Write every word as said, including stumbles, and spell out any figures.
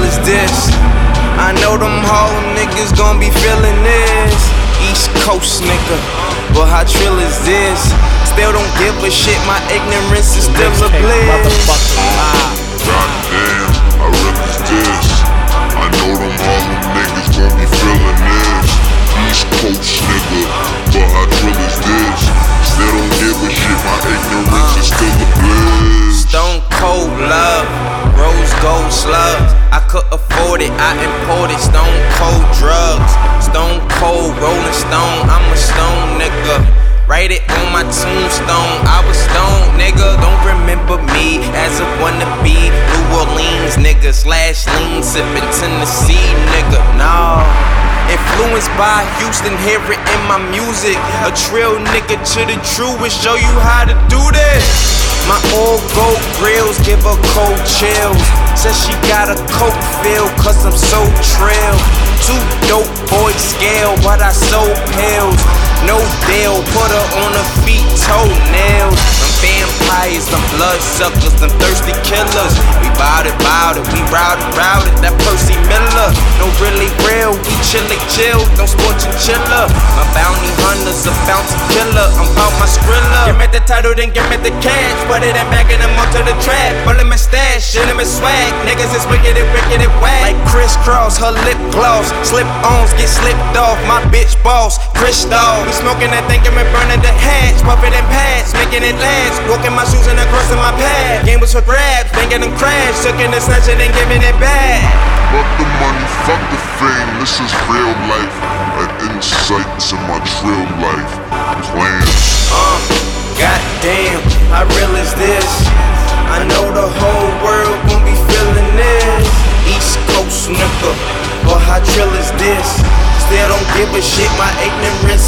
is this? I know them whole niggas gon' be feeling this. East Coast nigga, but how trill is this? Still don't give a shit, my ignorance is still a bliss. Goddamn, I rip is this. I know them all them niggas gon' be feeling this. East Coast nigga, but how trill is this? Still don't give a shit, my ignorance is still a bliss. Stone cold love, rose gold slugs. I could afford it, I imported stone cold drugs. Stone cold rolling stone, I'm a stone nigga. Write it on my tombstone, I was stone nigga. Don't remember me as a wannabe New Orleans nigga slash lean sippin' Tennessee nigga. No. Influenced by Houston, hear it in my music. A trill nigga to the truest, show you how to do this. My old gold grills give her cold chills. Says she got a coke feel, cause I'm so trill. Two dope boys scale, but I sold pills. No deal, put her on her feet, toenails. Them vampires, them blood suckers, them thirsty killers. We bout it, bout it, we routed, routed. That Percy Miller, no really real, we chillin' chill, don't sports and chiller. My bounty hunter's a bounty killer, I'm bout my skrilla. Give me the title, then give me the cash. Put it in back and I'm onto the trap. Pull in my stash, shit in my swag. Niggas is wicked and wicked and whack. Like crisscross, her lip gloss. Slip-ons get slipped off, my bitch boss, Crystal. We smoking that thing and we burning the hatch. Puffin' and pads, making it last. Walking my shoes and I'm crossing my path. Game was for grabs, thinking them crash. Sucking the snatching and giving it back. Fuck the money, fuck the fame, this is real life. An insight to my trill life. Plans. Uh, goddamn, how real is this? I know the whole world gon' be feeling this. East Coast nigga, but how trill is this? Still don't give a shit, my ignorance